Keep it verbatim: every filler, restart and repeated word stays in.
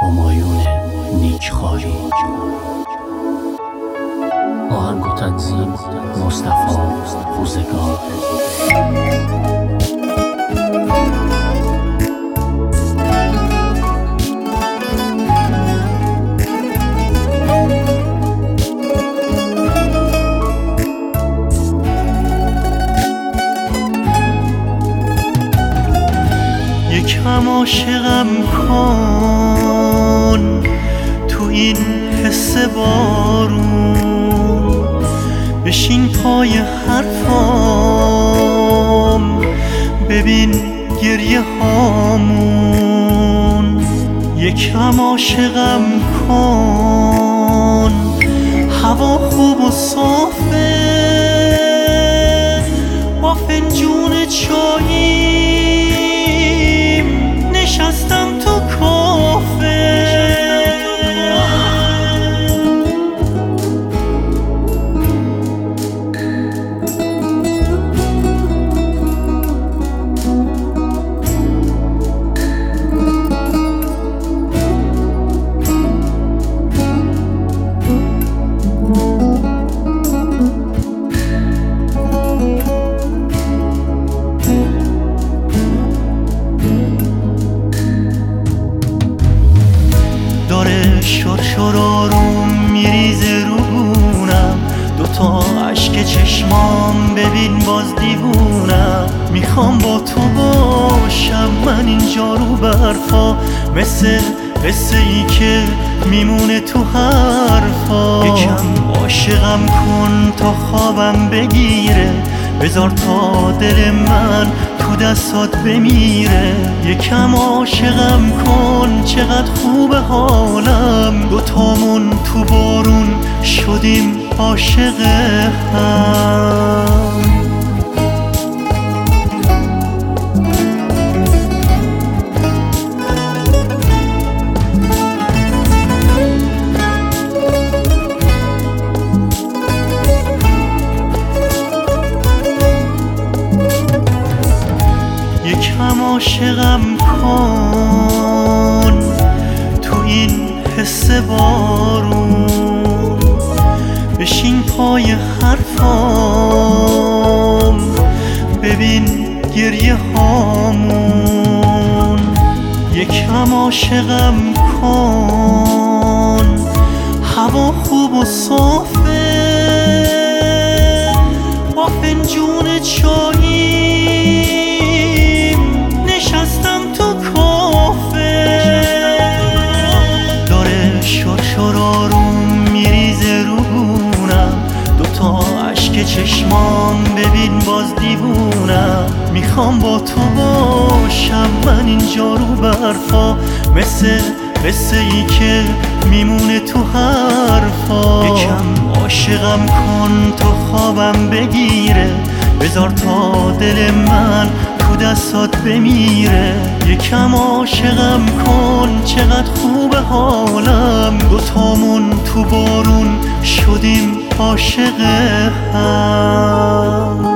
همایون نیکخوایی. آهنگ و تنظیم مصطفی روزگار. یکم عاشقم کن تو این حس بارون، بشین پای حرفام ببین گریه هامون. یکم عاشقم کن، هوا خوب و صافه، با فنجون چایی نشستم تو کافه. شرشر آروم میریزه رو گونم، دوتا عشق چشمام ببین باز دیوونم. میخوام با تو باشم من اینجا رو برفا، مثل قصه ای که میمونه تو حرفا. یکم عاشقم کن تا خوابم بگیره، بذار تا دل من تو دستات بمیره. یکم عاشقم کن چقدر خوب حالم، دوتامون تو بارون شدیم عاشق هم. یکم عاشقم کن تو این حس بارون، بشین پای حرفام ببین گریه هامون. یکم عاشقم کن، هوا خوب و صافه، با فنجون چایی نشستم تو کافه. داره شرشر آروم میریزه رو گونم، دوتا عشق چشمام ببین باز دیوونم. میخوام با تو باشم من اینجا رو برفا، مثل قصه ای که میمونه تو حرفا. یکم عاشقم کن تا خوابم بگیره، بذار تا دل من تو دستات بمیره. یکم عاشقم کن چقدر خوب حالم، دوتامون تو بارون شدیم عاشق هم.